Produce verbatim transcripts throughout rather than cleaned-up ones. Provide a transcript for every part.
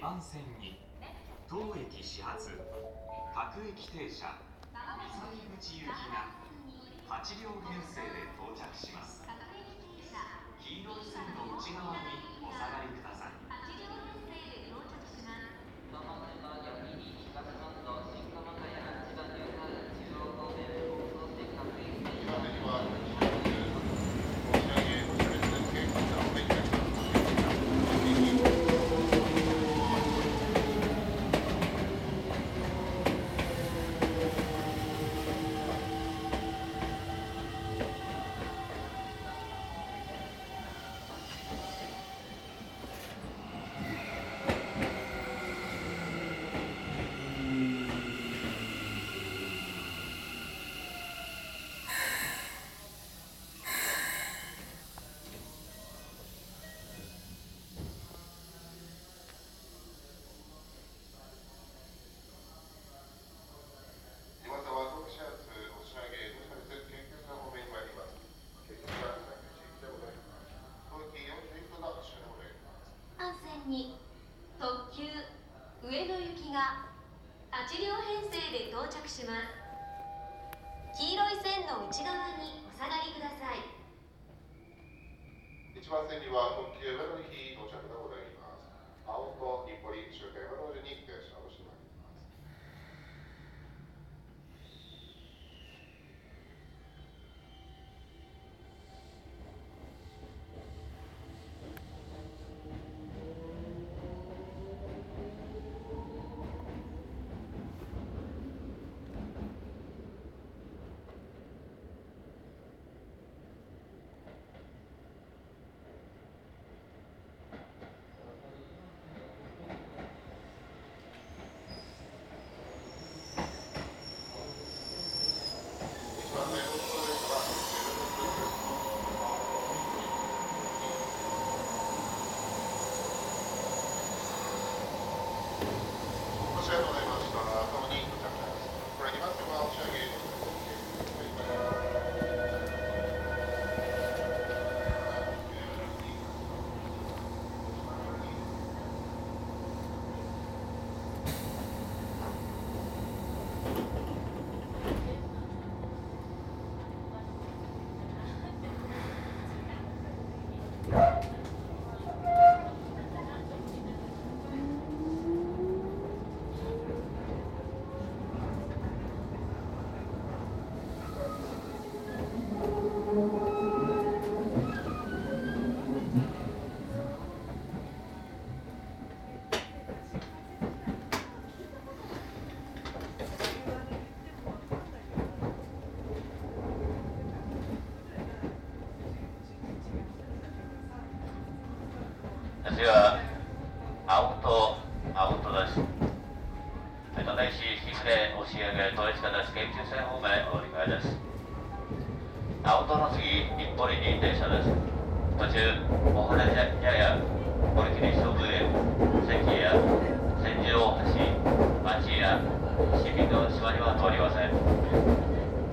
番線に当駅始発各駅停車三口行きがはち両編成で到着します。黄色い線の内側にお下がりください。 に特急上野行きがはち両編成で到着します。黄色い線の内側にお下がりください。 いちばん線には特急上野行き到着でございます。青と日暮里終点は同時に停車をしてまいります。 次は青と青とです。立石引根押上統一方です。京急線方面お乗り換えです。青との次日暮里に停車です。途中大原茶屋堀切勝負園関や千住大橋町や市民の島には通りません。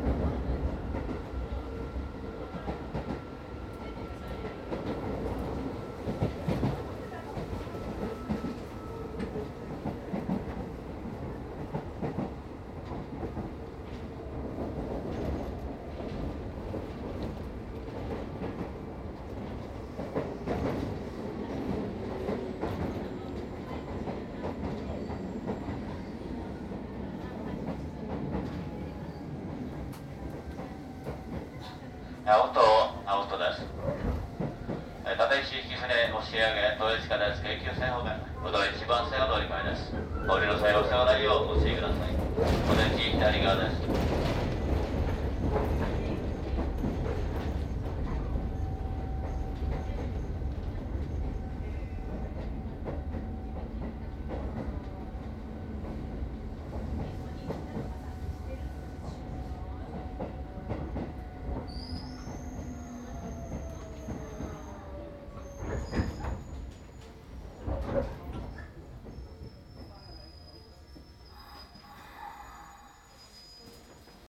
青と青とです。立石引根押上統一方です。京急線方面うどんいちばん線お乗り換えです。降りの際お世話ないようご注意ください。お出口左側です。